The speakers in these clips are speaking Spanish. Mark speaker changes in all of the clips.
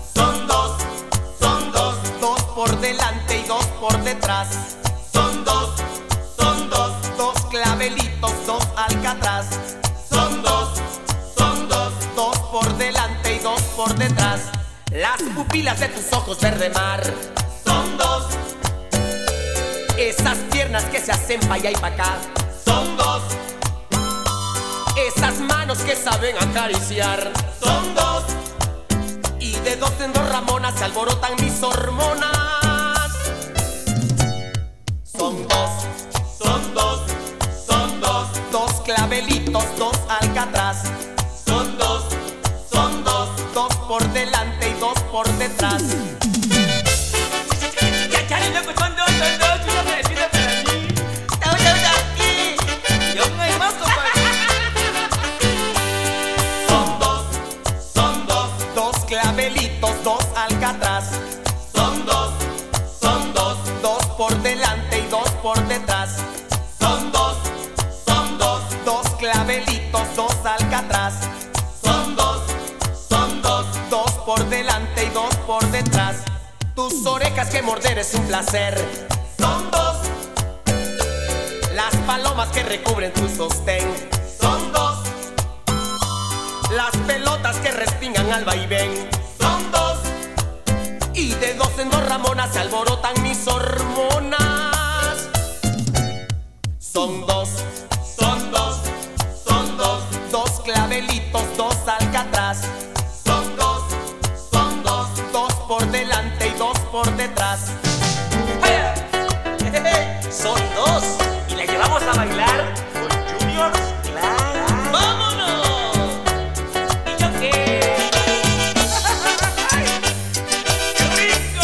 Speaker 1: Son dos, son dos,
Speaker 2: dos por delante y dos por detrás.
Speaker 1: son dos, son dos,
Speaker 2: Dos clavelitos, dos alcatraz.
Speaker 1: son dos, son dos,
Speaker 2: Dos por delante y dos por detrás. Las pupilas de tus ojos verde mar.
Speaker 1: son dos,
Speaker 2: Esas piernas que se hacen pa' allá y pa' acá.
Speaker 1: son dos,
Speaker 2: Esas manos que saben acariciar.
Speaker 1: son dos,
Speaker 2: Y de dos en dos Ramonas se alborotan mis hormonas. Son dos,
Speaker 1: son dos, son dos,
Speaker 2: dos clavelitos, dos alcatraz.
Speaker 1: son dos, son dos.
Speaker 2: Dos por delante y dos por detrás.
Speaker 1: Ya, Charlie, loco, son dos, una medicina para mí.
Speaker 2: Aquí.
Speaker 1: Y aún hay más, compadre. Son dos, son dos,
Speaker 2: Dos clavelitos, dos alcatraz.
Speaker 1: son dos, son dos,
Speaker 2: Dos por delante y dos por detrás.
Speaker 1: son dos, son dos,
Speaker 2: Dos clavelitos, dos alcatraz.
Speaker 1: son dos, son dos,
Speaker 2: Dos por delante y dos por detrás. Tus orejas que morder es un placer.
Speaker 1: son dos,
Speaker 2: Las palomas que recubren tu sostén.
Speaker 1: son dos,
Speaker 2: Las pelotas que respingan al vaivén.
Speaker 1: son dos,
Speaker 2: Y de dos en dos Ramonas se alborotan mis hormonas. Son dos,
Speaker 1: son dos, son dos,
Speaker 2: dos clavelitos, dos alcatraz.
Speaker 1: son dos, son dos.
Speaker 2: Dos por delante y dos por detrás.
Speaker 1: Son dos y la llevamos a bailar con Junior Clan. ¡Vámonos! ¿Y yo qué? ¡Ay! ¡Qué rico!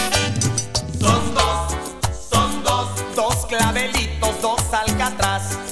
Speaker 1: Son dos, son dos,
Speaker 2: Dos clavelitos, dos alcatraz.